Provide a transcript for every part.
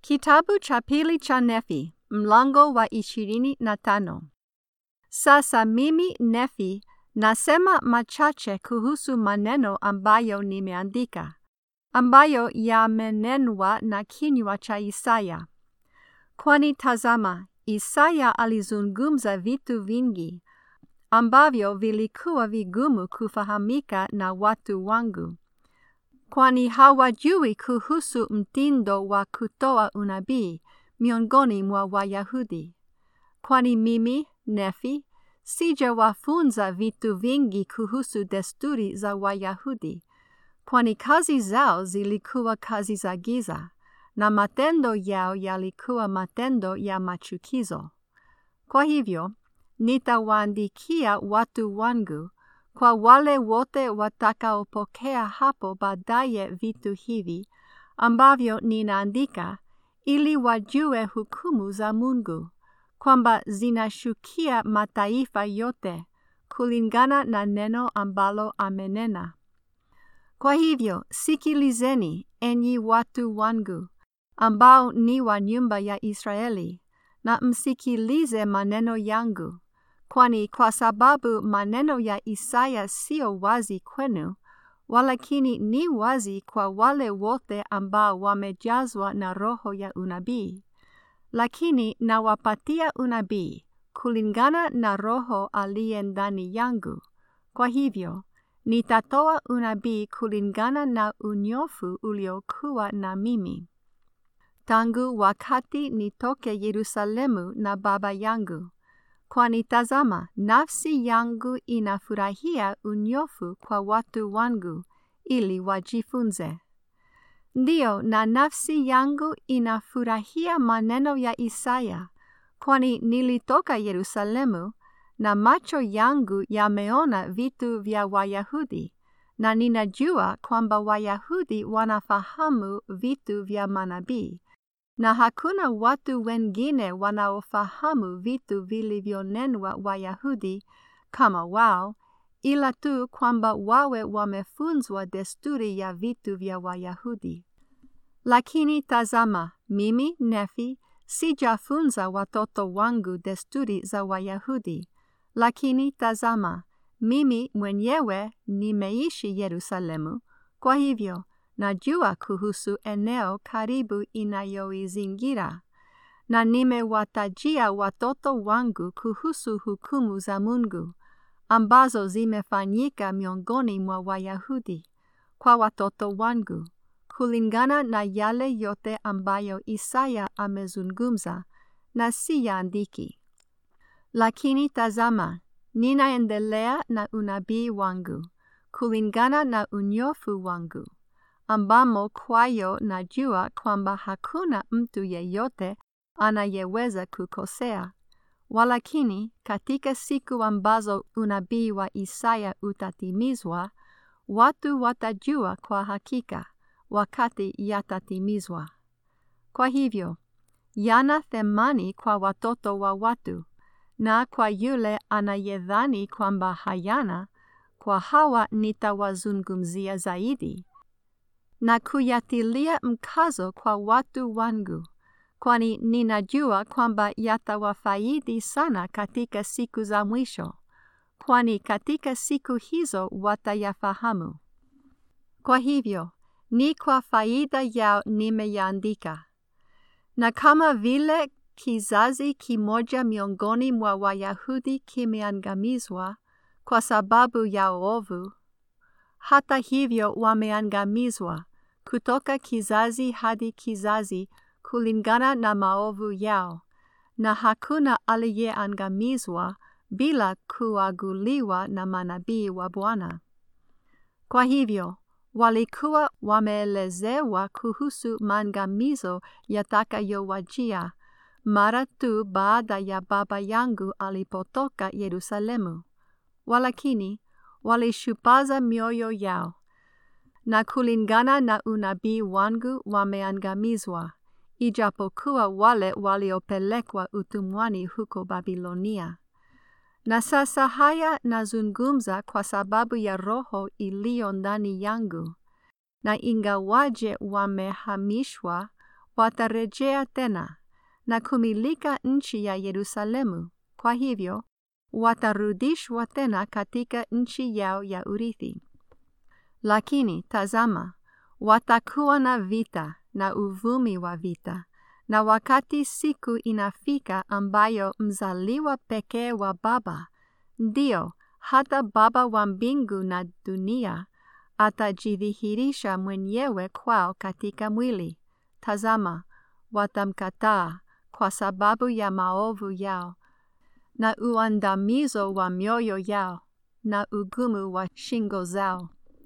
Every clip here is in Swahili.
Kitabu cha pili cha Nefi, mlango wa 25. Sasa mimi Nefi nasema machache kuhusu maneno ambayo nimeandika, ambayo yamenenwa na kinywa cha Isaya. Kwani tazama, Isaya alizungumza vitu vingi, ambavyo vilikuwa vigumu kufahamika na watu wangu. Kwani hawajui kuhusu mtindo wa kutoa unabii miongoni mwa Wayahudi. Kwani mimi, Nefi, sijawafunza vitu vingi kuhusu desturi za Wayahudi, kwani kazi zao zilikuwa kazi za giza, na matendo yao yalikuwa matendo ya machukizo. Kwa hivyo, nitawaandikia watu wangu, kwa wale wote watakaopokea hapo baadaye vitu hivi, ambavyo ninaandika, ili wajue hukumu za Mungu, kwamba zinashukia mataifa yote, kulingana na neno ambalo amenena. Kwa hivyo, sikilizeni, enyi watu wangu, ambao ni wa nyumba ya Israeli, na msikilize maneno yangu. Kwani kwa sababu maneno ya Isaya sio wazi kwenu, walakini ni wazi kwa wale wote ambao wamejazwa na roho ya unabii. Lakini nawapatia unabii kulingana na Roho aliye ndani yangu. Kwa hivyo, nitatoa unabii kulingana na unyofu uliokuwa na mimi, tangu wakati nitoke Yerusalemu na baba yangu. Kwani tazama, nafsi yangu inafurahia unyofu kwa watu wangu, ili wajifunze. Ndiyo, na nafsi yangu inafurahia maneno ya Isaya, kwani nilitoka Yerusalemu, na macho yangu yameona vitu vya Wayahudi, na ninajua kwamba Wayahudi wanafahamu vitu vya manabii, na hakuna watu wengine wanaofahamu vitu vilivyonenwa Wayahudi kama wao, ila tu kwamba wawe wamefunzwa desturi ya vitu vya Wayahudi. Lakini tazama, mimi Nefi sijafunza watoto wangu desturi za Wayahudi, lakini tazama, mimi mwenyewe nimeishi Yerusalemu, kwa hivyo najua kuhusu eneo karibu inayoizingira, na nimewatajia watoto wangu kuhusu hukumu za Mungu, ambazo zimefanyika miongoni mwa Wayahudi, kwa watoto wangu, kulingana na yale yote ambayo Isaya amezungumza, na siyaandiki. Lakini tazama, ninaendelea na unabii wangu, kulingana na unyofu wangu, ambamo kwayo najua kwamba hakuna mtu yeyote anayeweza kukosea. Walakini katika siku ambazo unabii wa Isaya utatimizwa, watu watajua kwa hakika wakati yatatimizwa. Kwa hivyo, yana thamani kwa watoto wa watu, na kwa yule anayedhani kwamba hayana, kwa hawa nitawazungumzia zaidi, na kuyatilia mkazo kwa watu wangu, kwani ninajua kwamba yatawafaidi sana katika siku za mwisho, kwani katika siku hizo watayafahamu. Kwa hivyo, ni kwa faida yao nimeyaandika. Na kama vile kizazi kimoja miongoni mwa Wayahudi kimeangamizwa kwa sababu ya uovu, hata hivyo wameangamizwa kutoka kizazi hadi kizazi kulingana na maovu yao, na hakuna aliyeangamizwa bila kuaguliwa na manabii wa Bwana. Kwa hivyo, walikuwa wameelezewa kuhusu maangamizo yatakayowajia mara tu baada ya baba yangu alipotoka Yerusalemu. Walakini, walishupaza mioyo yao, na kulingana na unabii wangu wameangamizwa, ijapokuwa wale waliopelekwa utumwani huko Babilonia. Na sasa haya nazungumza kwa sababu ya roho iliyo ndani yangu, na ingawaje wamehamishwa watarejea tena na kumilika nchi ya Yerusalemu. Kwa hivyo, watarudishwa tena katika nchi yao ya urithi. Lakini tazama, watakuwa na vita na uvumi wa vita, na wakati siku inafika ambayo mzaliwa pekee wa Baba, ndio hata Baba wa mbingu na dunia, atajidhihirisha mwenyewe kwao katika mwili. Tazama, watamkataa kwa sababu ya maovu yao na uandamizo wa mioyo yao na ugumu wa shingo zao.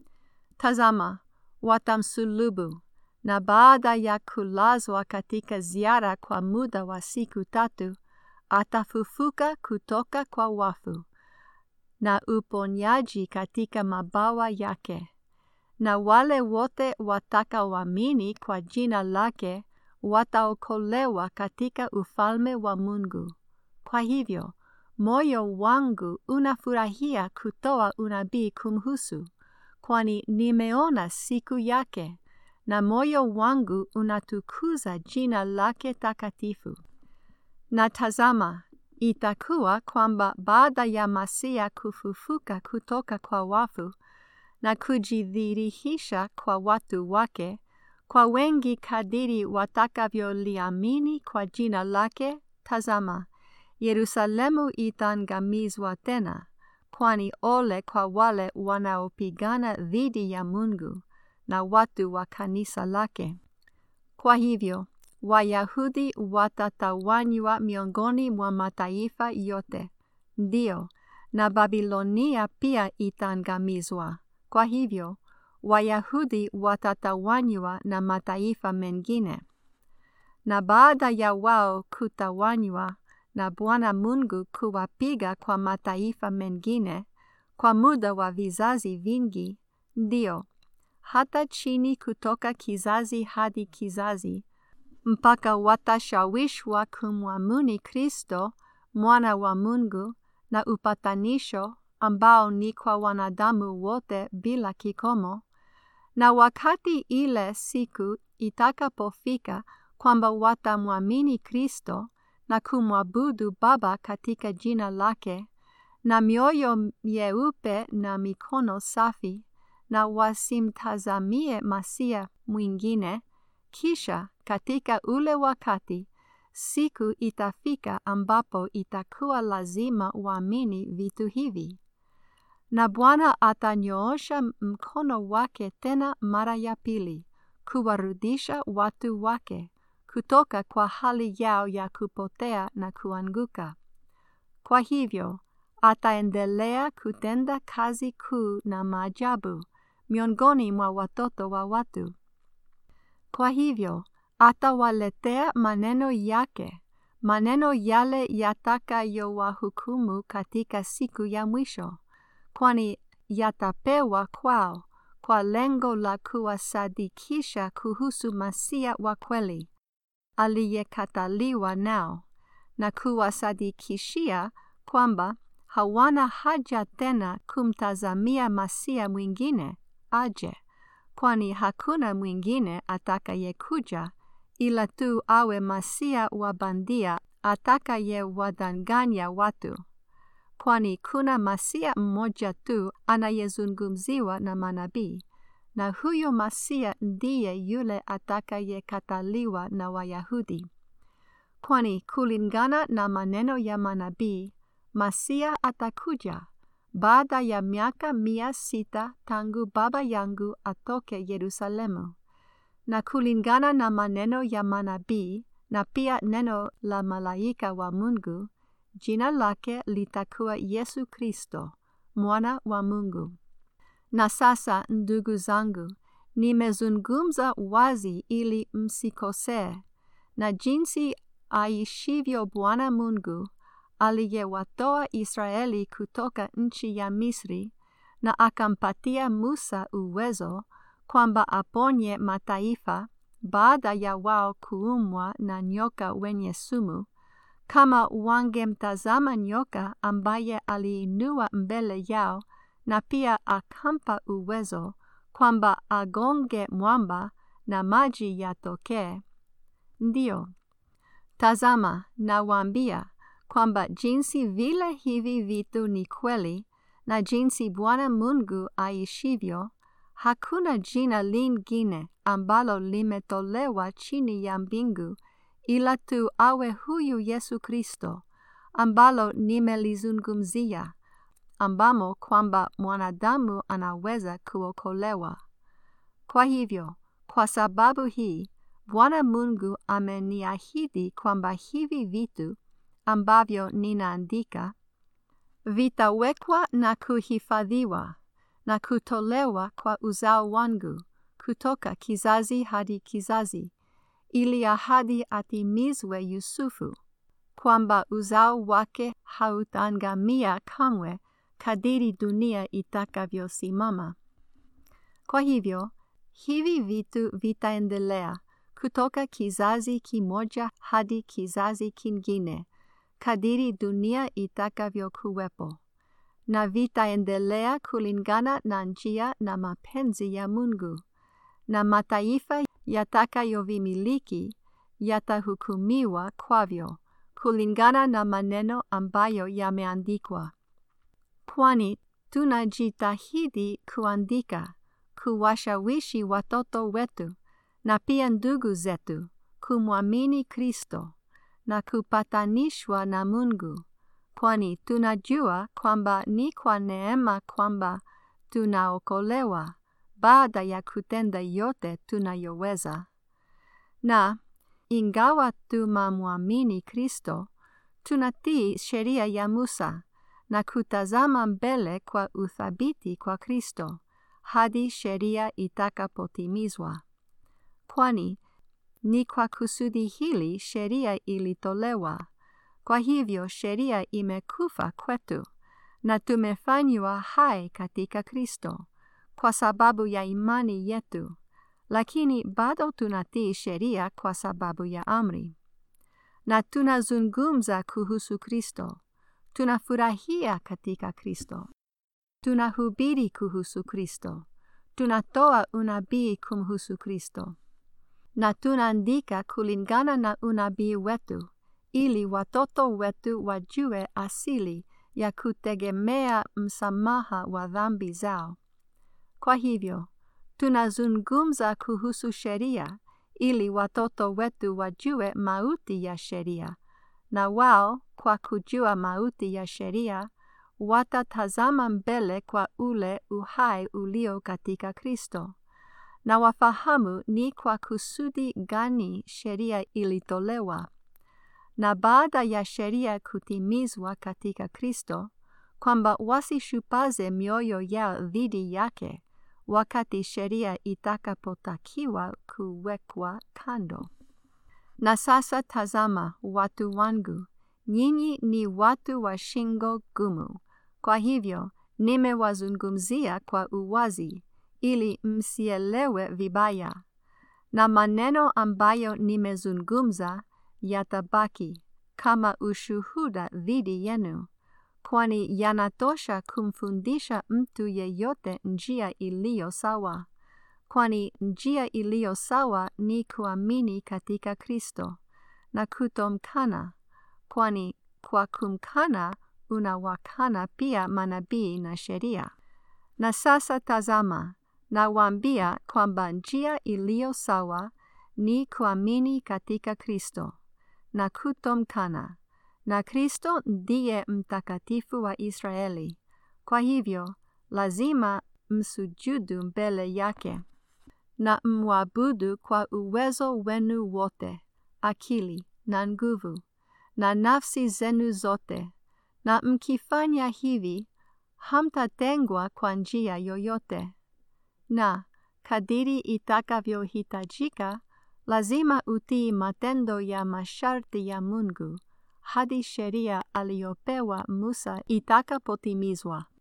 Tazama, watamsulubu, na baada ya kulazwa katika ziara kwa muda wa siku 3, atafufuka kutoka kwa wafu, na uponyaji katika mabawa yake. Na wale wote watakaoamini kwa jina lake wataokolewa katika ufalme wa Mungu. Kwa hivyo, moyo wangu unafurahia kutoa unabii kumhusu, kwani nimeona siku yake, na moyo wangu unatukuza jina lake takatifu. Na tazama, itakuwa kwamba baada ya Masia kufufuka kutoka kwa wafu na kujidhihirisha kwa watu wake, kwa wengi kadiri watakavyoliamini kwa jina lake, tazama, Yerusalemu itaangamizwa tena, kwani ole kwa wale wanaopigana dhidi ya Mungu na watu wa kanisa lake. Kwa hivyo, Wayahudi watatawanywa miongoni mwa mataifa yote, ndio, na Babilonia pia itaangamizwa. Kwa hivyo, Wayahudi watatawanywa na mataifa mengine. Na baada ya wao kutawanywa na Bwana Mungu kuwapiga kwa mataifa mengine kwa muda wa vizazi vingi, ndio, hata chini kutoka kizazi hadi kizazi, mpaka watashawishwa kumwamini Kristo, mwana wa Mungu, na upatanisho ambao ni kwa wanadamu wote bila kikomo. Na wakati ile siku itakapofika kwamba watamwamini Kristo na kumwabudu Baba katika jina lake, na mioyo myeupe na mikono safi, na wasimtazamie Masia mwingine, kisha katika ule wakati siku itafika ambapo itakuwa lazima waamini vitu hivi. Na Bwana atanyoosha mkono wake tena mara ya pili, kuwarudisha watu wake kutoka kwa hali yao ya kupotea na kuanguka. Kwa hivyo, ataendelea kutenda kazi kuu na maajabu miongoni mwa watoto wa watu. Kwa hivyo, atawaletea maneno yake, maneno yale yatakayowahukumu katika siku ya mwisho, kwani yatapewa kwao kwa lengo la kuwasadikisha kuhusu Masia wa kweli, aliyekataliwa nao, na kuwasadikishia kwamba hawana haja tena kumtazamia Masia mwingine aje, kwani hakuna mwingine atakayekuja ila tu awe Masia wa bandia atakayewadanganya watu, kwani kuna Masia mmoja tu anayezungumziwa na manabii, na huyo Masia ndiye yule atakayekataliwa na Wayahudi. Kwani kulingana na maneno ya manabii, Masia atakuja baada ya miaka 600 tangu baba yangu atoke Yerusalemu. Na kulingana na maneno ya manabii na pia neno la malaika wa Mungu, jina lake litakuwa Yesu Kristo, mwana wa Mungu. Na sasa, ndugu zangu, nimezungumza wazi ili msikosee, na jinsi aishivyo Bwana Mungu, aliyewatoa Israeli kutoka nchi ya Misri, na akampatia Musa uwezo kwamba aponye mataifa baada ya wao kuumwa na nyoka wenye sumu, kama wangemtazama nyoka ambaye aliinua mbele yao, na pia akampa uwezo kwamba agonge mwamba na maji yatokee. Ndio. Tazama, nawaambia kwamba jinsi vile hivi vitu ni kweli na jinsi Bwana Mungu aishivyo, hakuna jina lingine ambalo limetolewa chini ya mbingu ila tu awe huyu Yesu Kristo, ambalo nimelizungumzia, ambamo kwamba mwanadamu anaweza kuokolewa. Kwa hivyo, kwa sababu hii, Bwana Mungu ameniahidi kwamba hivi vitu ambavyo ninaandika vitawekwa na kuhifadhiwa na kutolewa kwa uzao wangu kutoka kizazi hadi kizazi, ili ahadi atimizwe Yusufu, kwamba uzao wake hautaangamia kamwe kadiri dunia itakavyosimama. Kwa hivyo, hivi vitu vitaendelea kutoka kizazi kimoja hadi kizazi kingine, kadiri dunia itakavyokuwepo, na vitaendelea kulingana na njia na mapenzi ya Mungu, na mataifa yatakayovimiliki yatahukumiwa kwavyo, kulingana na maneno ambayo yameandikwa. Kwani tunajitahidi kuandika, kuwashawishi watoto wetu na pia ndugu zetu kumwamini Kristo na kupatanishwa na Mungu, kwani tunajua kwamba ni kwa neema kwamba tunaokolewa baada ya kutenda yote tunayoweza. Na ingawa tunamwamini Kristo, tunatii sheria ya Musa na kutazama mbele kwa uthabiti kwa Kristo hadi sheria itakapotimizwa. Kwani ni kwa kusudi hili sheria ilitolewa. Kwa hivyo sheria imekufa kwetu na tumefanywa hai katika Kristo kwa sababu ya imani yetu, lakini bado tunatii sheria kwa sababu ya amri. Na tunazungumza kuhusu Kristo, tunafurahia katika Kristo, tunahubiri kuhusu Kristo, tunatoa unabii kumhusu Kristo, na tunaandika kulingana na unabii wetu, ili watoto wetu wajue asili ya kutegemea msamaha wa dhambi zao. Kwa hivyo, tunazungumza kuhusu sheria, ili watoto wetu wajue mauti ya sheria, na wao kwa kujua mauti ya sheria, watatazama mbele kwa ule uhai ulio katika Kristo, na wafahamu ni kwa kusudi gani sheria ilitolewa. Na baada ya sheria kutimizwa katika Kristo, kwamba wasishupaze mioyo yao dhidi yake, wakati sheria itakapotakiwa kuwekwa kando. Na sasa tazama, watu wangu, nyinyi ni watu wa shingo gumu. Kwa hivyo, nimewazungumzia kwa uwazi, ili msielewe vibaya. Na maneno ambayo nimezungumza yatabaki kama ushuhuda dhidi yenu, kwani yanatosha kumfundisha mtu yeyote njia iliyo sawa. Kwani njia iliyo sawa ni kuamini katika Kristo na kutomkana, kwani kwa kumkana unawakana pia manabii na sheria. Na sasa tazama, nawaambia kwamba njia iliyo sawa ni kuamini katika Kristo na kutomkana, na Kristo ndiye mtakatifu wa Israeli. Kwa hivyo, lazima msujudu mbele yake na mwabudu kwa uwezo wenu wote, akili na nguvu, na nafsi zenu zote, na mkifanya hivi, hamtatengwa kwa njia yoyote. Na kadiri itakavyohitajika, lazima utii matendo ya masharti ya Mungu hadi sheria aliyopewa Musa itakapotimizwa.